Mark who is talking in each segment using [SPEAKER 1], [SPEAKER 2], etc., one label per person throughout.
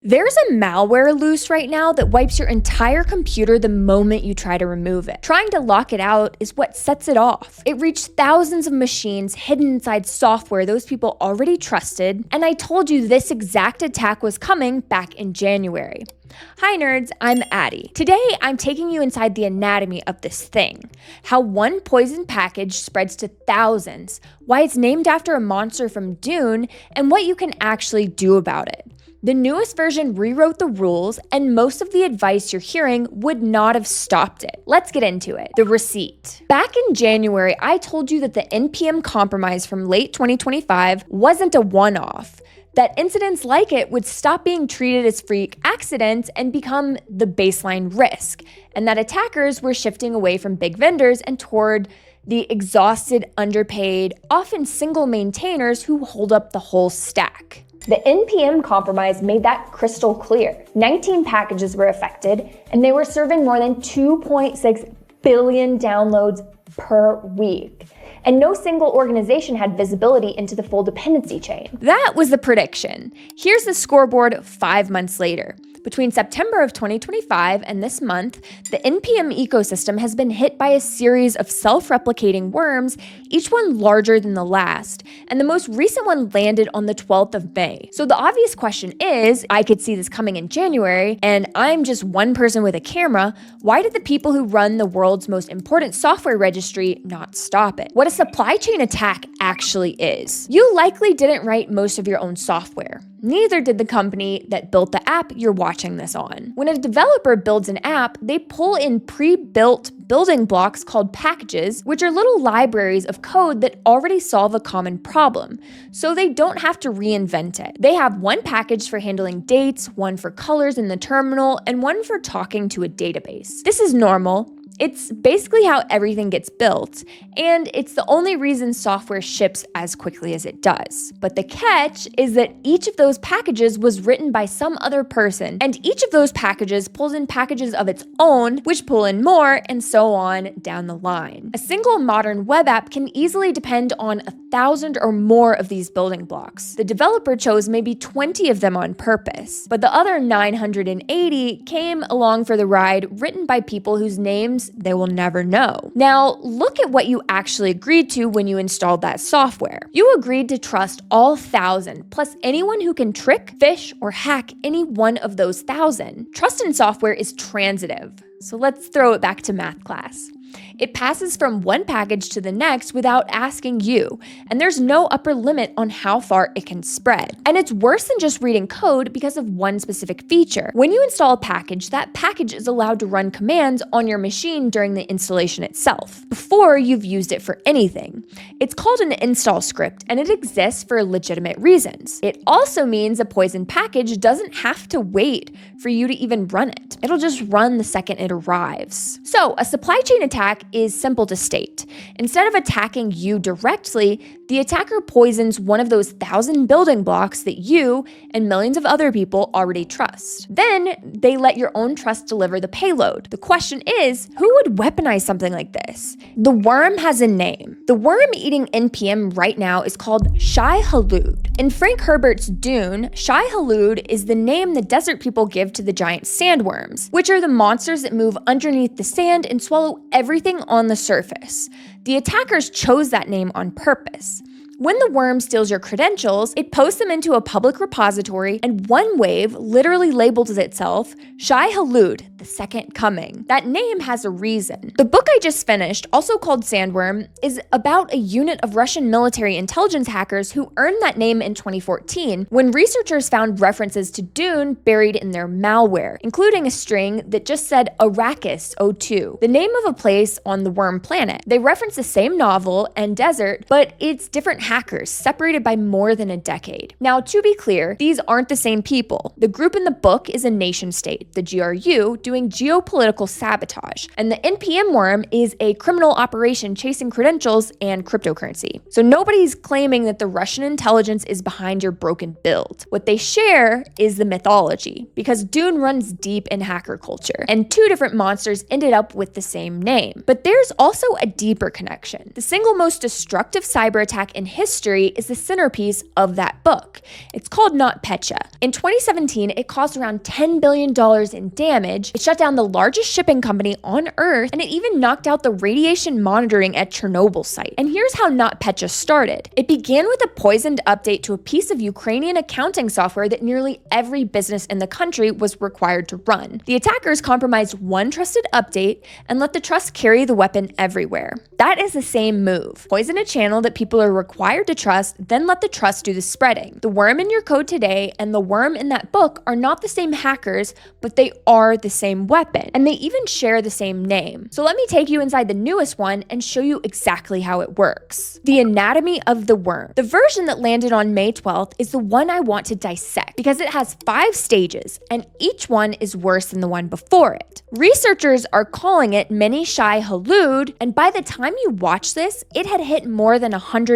[SPEAKER 1] There's a malware loose right now that wipes your entire computer the moment you try to remove it. Trying to lock it out is what sets it off. It reached thousands of machines hidden inside software those people already trusted, and I told you this exact attack was coming back in January. Hi nerds, I'm Addie. Today, I'm taking you inside the anatomy of this thing. How one poison package spreads to thousands, why it's named after a monster from Dune, and what you can actually do about it. The newest version rewrote the rules, and most of the advice you're hearing would not have stopped it. Let's get into it. The receipt. Back in January, I told you that the NPM compromise from late 2025 wasn't a one-off, that incidents like it would stop being treated as freak accidents and become the baseline risk, and that attackers were shifting away from big vendors and toward the exhausted, underpaid, often single maintainers who hold up the whole stack. The NPM compromise made that crystal clear. 19 packages were affected, and they were serving more than 2.6 billion downloads per week. And no single organization had visibility into the full dependency chain. That was the prediction. Here's the scoreboard 5 months later. Between September of 2025 and this month, the NPM ecosystem has been hit by a series of self-replicating worms, each one larger than the last, and the most recent one landed on the 12th of May. So the obvious question is, I could see this coming in January, and I'm just one person with a camera, why did the people who run the world's most important software registry not stop it? What a supply chain attack actually is. You likely didn't write most of your own software. Neither did the company that built the app you're watching this on. When a developer builds an app, they pull in pre-built building blocks called packages, which are little libraries of code that already solve a common problem, so they don't have to reinvent it. They have one package for handling dates, one for colors in the terminal, and one for talking to a database. This is normal. It's basically how everything gets built, and it's the only reason software ships as quickly as it does. But the catch is that each of those packages was written by some other person, and each of those packages pulls in packages of its own, which pull in more, and so on down the line. A single modern web app can easily depend on 1,000 or more of these building blocks. The developer chose maybe 20 of them on purpose, but the other 980 came along for the ride, written by people whose names they will never know. Now, look at what you actually agreed to when you installed that software. You agreed to trust all 1,000, plus anyone who can trick, phish, or hack any one of those 1,000. Trust in software is transitive. So let's throw it back to math class. It passes from one package to the next without asking you, and there's no upper limit on how far it can spread. And it's worse than just reading code because of one specific feature. When you install a package, that package is allowed to run commands on your machine during the installation itself, before you've used it for anything. It's called an install script, and it exists for legitimate reasons. It also means a poison package doesn't have to wait for you to even run it. It'll just run the second it arrives. So, a supply chain attack is simple to state. Instead of attacking you directly, the attacker poisons one of those 1,000 building blocks that you and millions of other people already trust. Then they let your own trust deliver the payload. The question is, who would weaponize something like this? The worm has a name. The worm eating NPM right now is called Shai-Hulud. In Frank Herbert's Dune, Shai-Hulud is the name the desert people give to the giant sandworms, which are the monsters that move underneath the sand and swallow everything on the surface. The attackers chose that name on purpose. When the worm steals your credentials, it posts them into a public repository, and OneWave literally labels itself Shai-Hulud, the second coming. That name has a reason. The book I just finished, also called Sandworm, is about a unit of Russian military intelligence hackers who earned that name in 2014 when researchers found references to Dune buried in their malware, including a string that just said Arrakis 02, the name of a place on the worm planet. They reference the same novel and desert, but it's different hackers separated by more than a decade. Now, to be clear, these aren't the same people. The group in the book is a nation state, the GRU, doing geopolitical sabotage, and the NPM worm is a criminal operation chasing credentials and cryptocurrency. So nobody's claiming that the Russian intelligence is behind your broken build. What they share is the mythology, because Dune runs deep in hacker culture, and two different monsters ended up with the same name. But there's also a deeper connection. The single most destructive cyber attack in history is the centerpiece of that book. It's called NotPetya. In 2017, it caused around $10 billion in damage. It shut down the largest shipping company on Earth, and it even knocked out the radiation monitoring at Chernobyl site. And here's how NotPetya started. It began with a poisoned update to a piece of Ukrainian accounting software that nearly every business in the country was required to run. The attackers compromised one trusted update and let the trust carry the weapon everywhere. That is the same move. Poison a channel that people are required to trust, then let the trust do the spreading. The worm in your code today and the worm in that book are not the same hackers, but they are the same weapon, and they even share the same name. So let me take you inside the newest one and show you exactly how it works. The anatomy of the worm. The version that landed on May 12th is the one I want to dissect because it has 5 stages, and each one is worse than the one before it. Researchers are calling it Mini Shai Halud, and by the time you watch this, it had hit more than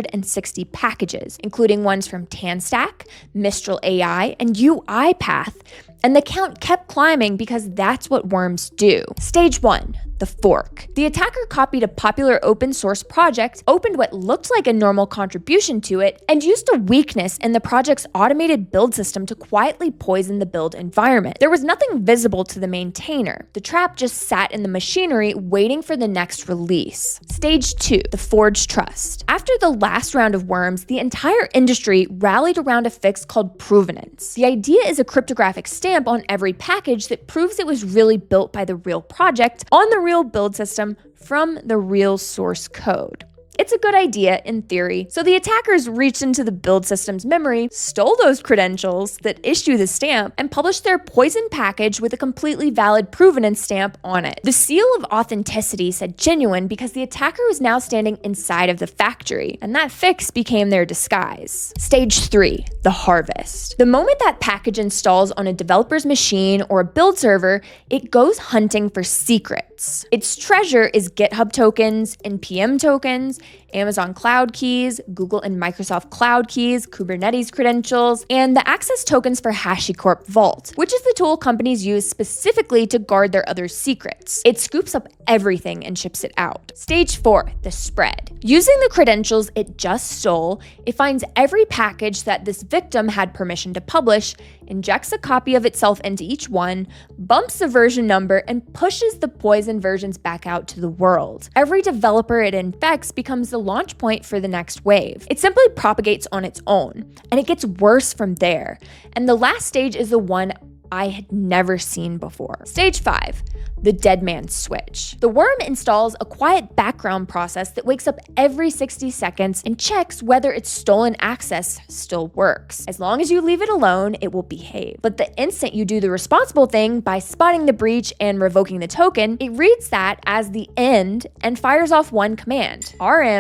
[SPEAKER 1] 160 packages, including ones from Tanstack, Mistral AI, and UiPath. And the count kept climbing because that's what worms do. Stage 1. The fork. The attacker copied a popular open source project, opened what looked like a normal contribution to it, and used a weakness in the project's automated build system to quietly poison the build environment. There was nothing visible to the maintainer. The trap just sat in the machinery waiting for the next release. Stage 2. The forged trust. After the last round of worms, the entire industry rallied around a fix called provenance. The idea is a cryptographic stamp on every package that proves it was really built by the real project on the real build system from the real source code. It's a good idea in theory, so the attackers reached into the build system's memory, stole those credentials that issue the stamp, and published their poison package with a completely valid provenance stamp on it. The seal of authenticity said genuine because the attacker was now standing inside of the factory, and that fix became their disguise. Stage 3. The harvest. The moment that package installs on a developer's machine or a build server, it goes hunting for secrets. Its treasure is GitHub tokens, NPM tokens, Amazon Cloud Keys, Google and Microsoft Cloud Keys, Kubernetes credentials, and the access tokens for HashiCorp Vault, which is the tool companies use specifically to guard their other secrets. It scoops up everything and ships it out. Stage 4, the spread. Using the credentials it just stole, it finds every package that this victim had permission to publish, injects a copy of itself into each one, bumps the version number, and pushes the poison versions back out to the world. Every developer it infects becomes the launch point for the next wave. It simply propagates on its own, and it gets worse from there. And the last stage is the one I had never seen before. Stage 5. The dead man's switch. The worm installs a quiet background process that wakes up every 60 seconds and checks whether its stolen access still works. As long as you leave it alone, it will behave. But the instant you do the responsible thing by spotting the breach and revoking the token, it reads that as the end and fires off one command,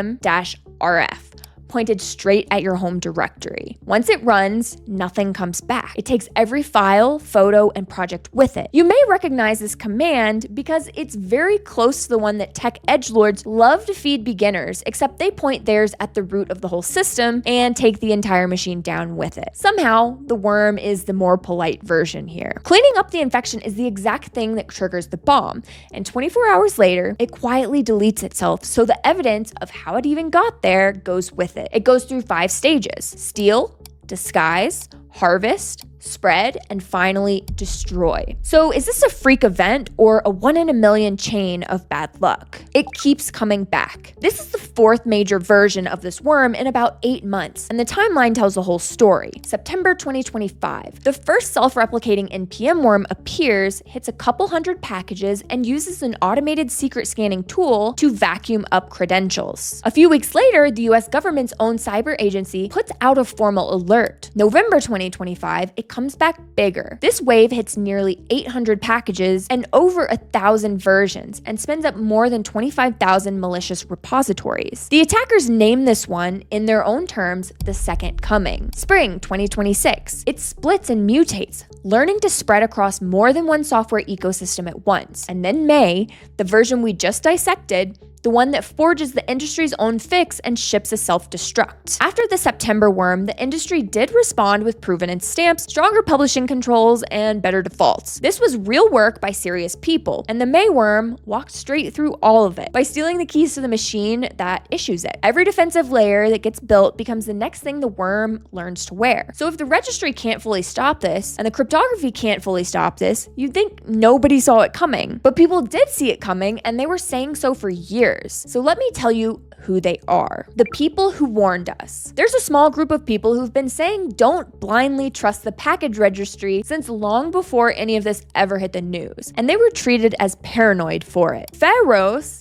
[SPEAKER 1] rm-rf. Pointed straight at your home directory. Once it runs, nothing comes back. It takes every file, photo, and project with it. You may recognize this command because it's very close to the one that tech edgelords love to feed beginners, except they point theirs at the root of the whole system and take the entire machine down with it. Somehow, the worm is the more polite version here. Cleaning up the infection is the exact thing that triggers the bomb, and 24 hours later, it quietly deletes itself, so the evidence of how it even got there goes with it. It goes through 5 stages: steal, disguise, harvest, spread, and finally destroy. So is this a freak event or a 1 in a million chain of bad luck? It keeps coming back. This is the 4th major version of this worm in about 8 months, and the timeline tells the whole story. September 2025, the first self-replicating NPM worm appears, hits a couple hundred packages, and uses an automated secret scanning tool to vacuum up credentials. A few weeks later, the US government's own cyber agency puts out a formal alert. November 2025, 2025, it comes back bigger. This wave hits nearly 800 packages and over 1,000 versions and spins up more than 25,000 malicious repositories. The attackers name this one, in their own terms, the second coming. Spring 2026, it splits and mutates, learning to spread across more than one software ecosystem at once. And then May, the version we just dissected, the one that forges the industry's own fix and ships a self-destruct. After the September worm, the industry did respond with provenance stamps, stronger publishing controls, and better defaults. This was real work by serious people, and the May worm walked straight through all of it by stealing the keys to the machine that issues it. Every defensive layer that gets built becomes the next thing the worm learns to wear. So if the registry can't fully stop this, and the cryptography can't fully stop this, you'd think nobody saw it coming. But people did see it coming, and they were saying so for years. So let me tell you who they are. The people who warned us. There's a small group of people who've been saying don't blindly trust the package registry since long before any of this ever hit the news, and they were treated as paranoid for it. Feroz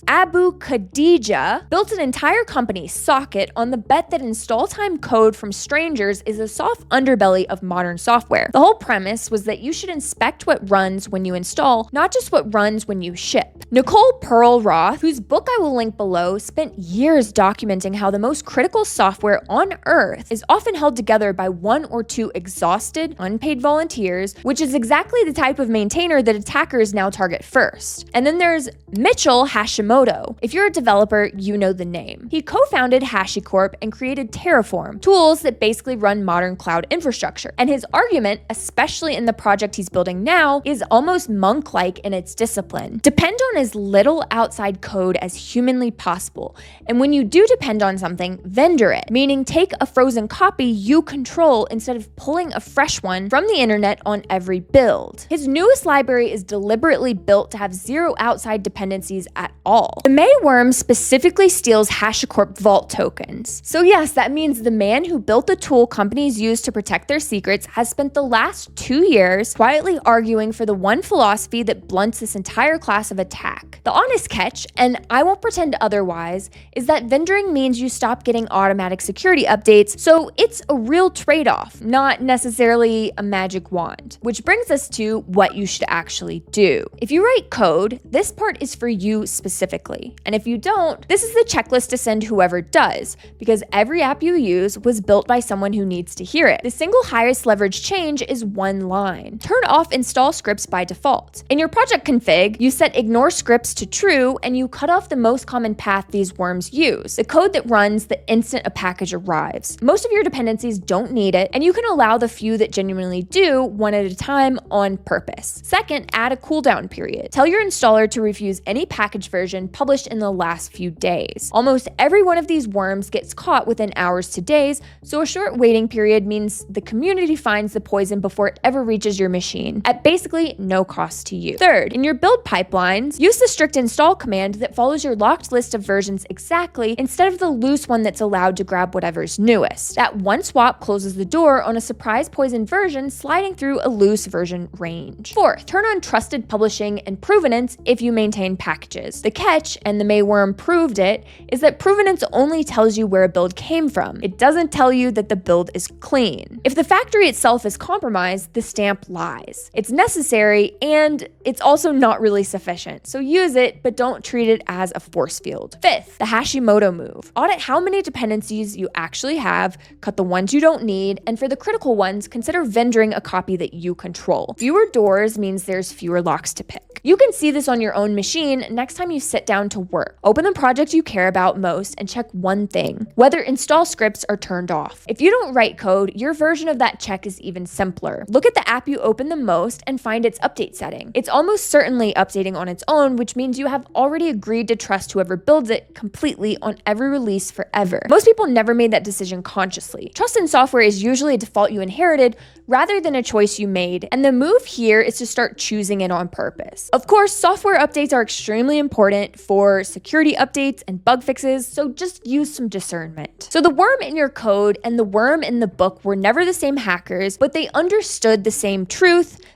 [SPEAKER 1] Aboukhadija built an entire company, Socket, on the bet that install time code from strangers is a soft underbelly of modern software. The whole premise was that you should inspect what runs when you install, not just what runs when you ship. Nicole Pearl Roth, whose book I will link below, spent years documenting how the most critical software on Earth is often held together by one or two exhausted, unpaid volunteers, which is exactly the type of maintainer that attackers now target first. And then there's Mitchell Hashimoto. If you're a developer, you know the name. He co-founded HashiCorp and created Terraform, tools that basically run modern cloud infrastructure. And his argument, especially in the project he's building now, is almost monk-like in its discipline. Depend on as little outside code as humanly possible. And when you do depend on something, vendor it, meaning take a frozen copy you control instead of pulling a fresh one from the internet on every build. His newest library is deliberately built to have zero outside dependencies at all. The May worm specifically steals HashiCorp Vault tokens. So yes, that means the man who built the tool companies use to protect their secrets has spent the last 2 years quietly arguing for the one philosophy that blunts this entire class of attack. The honest catch, and I won't pretend otherwise, is that vendoring means you stop getting automatic security updates, so it's a real trade-off, not necessarily a magic wand. Which brings us to what you should actually do. If you write code, this part is for you specifically. And if you don't, this is the checklist to send whoever does, because every app you use was built by someone who needs to hear it. The single highest leverage change is one line. Turn off install scripts by default. In your project config, you set ignore scripts to true, and you cut off the most common path these worms use, the code that runs the instant a package arrives. Most of your dependencies don't need it, and you can allow the few that genuinely do one at a time on purpose. Second, add a cooldown period. Tell your installer to refuse any package version published in the last few days. Almost every one of these worms gets caught within hours to days, so a short waiting period means the community finds the poison before it ever reaches your machine, at basically no cost to you. Third, in your build pipelines, use the strict install command that follows your locked list of versions exactly instead of the loose one that's allowed to grab whatever's newest. That one swap closes the door on a surprise poison version sliding through a loose version range. Fourth, turn on trusted publishing and provenance if you maintain packages. The catch, and the May worm proved it, is that provenance only tells you where a build came from. It doesn't tell you that the build is clean. If the factory itself is compromised, the stamp lies. It's necessary, and it's also not really sufficient, so use it, but don't treat it as a force field. Fifth, the Hashimoto move. Audit how many dependencies you actually have, cut the ones you don't need, and for the critical ones, consider vendoring a copy that you control. Fewer doors means there's fewer locks to pick. You can see this on your own machine next time you sit down to work. Open the project you care about most and check one thing: whether install scripts are turned off. If you don't write code, your version of that check is even simpler. Look at the app you open the most and find its update setting. It's almost certainly updating on its own, which means you have already agreed to trust whoever builds it completely on every release forever. Most people never made that decision consciously. Trust in software is usually a default you inherited rather than a choice you made, and the move here is to start choosing it on purpose. Of course, software updates are extremely important for security updates and bug fixes, so just use some discernment. So the worm in your code and the worm in the book were never the same hackers, but they understood the same truth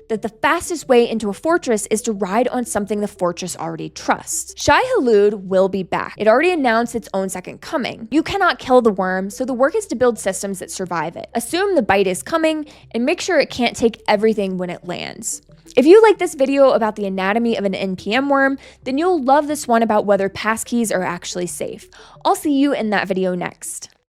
[SPEAKER 1] that the fastest way into a fortress is to ride on something the fortress already trusts. Shai-Hulud will be back. It already announced its own second coming. You cannot kill the worm, so the work is to build systems that survive it. Assume the bite is coming, and make sure it can't take everything when it lands. If you like this video about the anatomy of an NPM worm, then you'll love this one about whether passkeys are actually safe. I'll see you in that video next.